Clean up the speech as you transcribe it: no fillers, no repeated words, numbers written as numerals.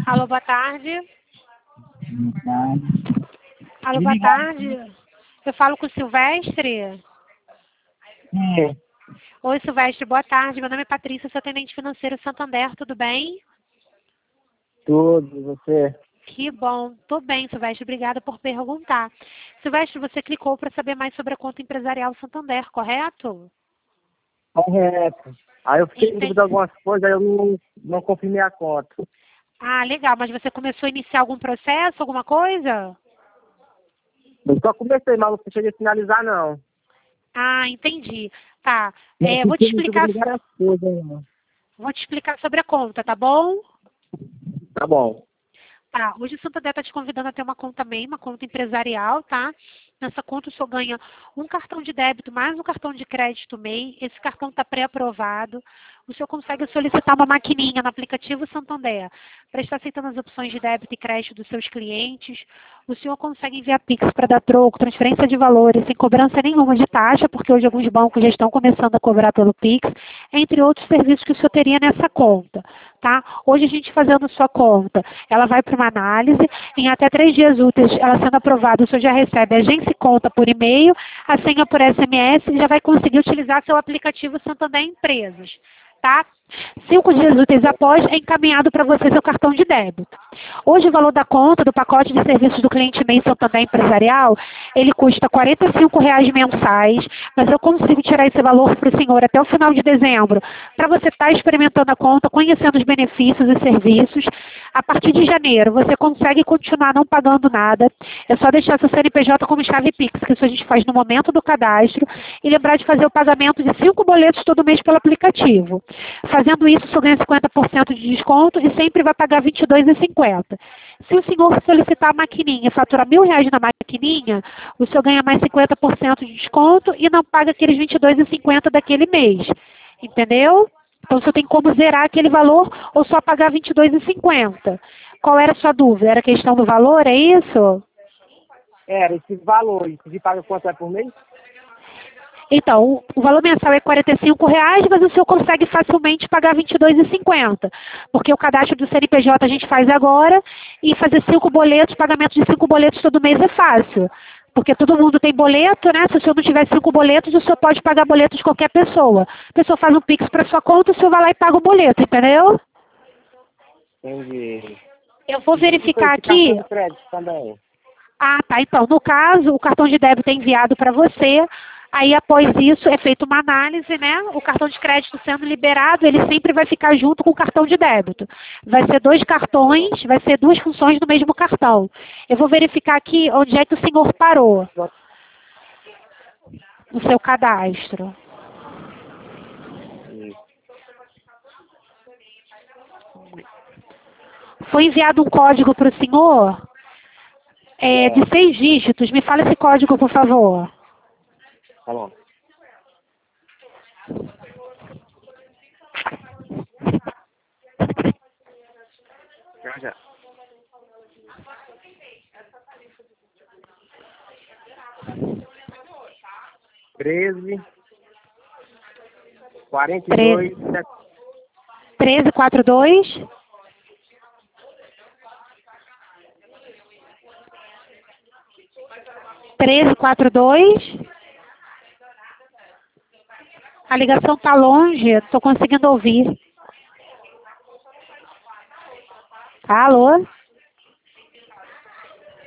Alô, boa tarde. Boa tarde. Alô, boa tarde. Eu falo com o Silvestre. É, Oi, Silvestre, boa tarde. Meu nome é Patrícia, sou atendente financeiro Santander, tudo bem? tudo, você? Que bom. Tô bem, Silvestre. Obrigada por perguntar. Silvestre, você clicou para saber mais sobre a conta empresarial Santander, correto? Correto. Aí eu fiquei em Entendi. dúvida de algumas coisas, aí eu não confirmei a conta. Ah, legal. Mas você começou a iniciar algum processo, alguma coisa? Eu só comecei, mas não cheguei a finalizar, não. Ah, entendi. Tá. Eu Vou te fiquei em dúvida explicar, de várias coisas, né? vou te explicar sobre a conta, tá bom? Tá bom. Tá, hoje o Santander está te convidando a ter uma conta MEI, uma conta empresarial, tá? Nessa conta o senhor ganha um cartão de débito mais um cartão de crédito MEI. Esse cartão está pré-aprovado. O senhor consegue solicitar uma maquininha no aplicativo Santander para estar aceitando as opções de débito e crédito dos seus clientes. O senhor consegue enviar Pix para dar troco, transferência de valores, sem cobrança nenhuma de taxa, porque hoje alguns bancos já estão começando a cobrar pelo Pix, entre outros serviços que o senhor teria nessa conta. Tá? Hoje a gente fazendo sua conta, ela vai para uma análise, em até 3 dias úteis, ela sendo aprovada, o senhor já recebe a agência conta por e-mail, a senha por SMS e já vai conseguir utilizar seu aplicativo Santander Empresas. Tá? 5 dias úteis após é encaminhado para você seu cartão de débito. Hoje o valor da conta do pacote de serviços do cliente MEI Santander Empresarial, ele custa R$ 45,00 mensais, mas eu consigo tirar esse valor para o senhor até o final de dezembro, para você estar experimentando a conta, conhecendo os benefícios e serviços. A partir de janeiro, você consegue continuar não pagando nada, é só deixar seu CNPJ como chave Pix, que isso a gente faz no momento do cadastro, e lembrar de fazer o pagamento de 5 boletos todo mês pelo aplicativo. Fazendo isso, o senhor ganha 50% de desconto e sempre vai pagar R$ 22,50. Se o senhor solicitar a maquininha e faturar R$ 1.000 na maquininha, o senhor ganha mais 50% de desconto e não paga aqueles R$ 22,50 daquele mês. Entendeu? Então, o senhor tem como zerar aquele valor ou só pagar R$ 22,50. Qual era a sua dúvida? Era a questão do valor, é isso? Era esse valor, e se paga quanto é por mês? Então, o valor mensal é R$ 45,00, mas o senhor consegue facilmente pagar R$ 22,50, porque o cadastro do CNPJ a gente faz agora e fazer 5 boletos, pagamento de 5 boletos todo mês é fácil, porque todo mundo tem boleto, né? Se o senhor não tiver 5 boletos, o senhor pode pagar boleto de qualquer pessoa. A pessoa faz um Pix para sua conta, o senhor vai lá e paga o boleto, entendeu? Entendi. Eu vou E como que foi verificar esse cartão aqui. de crédito também? Ah, tá. Então, no caso, o cartão de débito é enviado para você. Aí, após isso, é feita uma análise, né? O cartão de crédito sendo liberado, ele sempre vai ficar junto com o cartão de débito. Vai ser 2 cartões, vai ser 2 funções do mesmo cartão. Eu vou verificar aqui onde é que o senhor parou no seu cadastro. Isso. Foi enviado um código para o senhor de 6 dígitos. Me fala esse código, por favor. Tá bom. Já, já. 13, 42, 1342. 1342. A ligação está longe, estou conseguindo ouvir. Alô?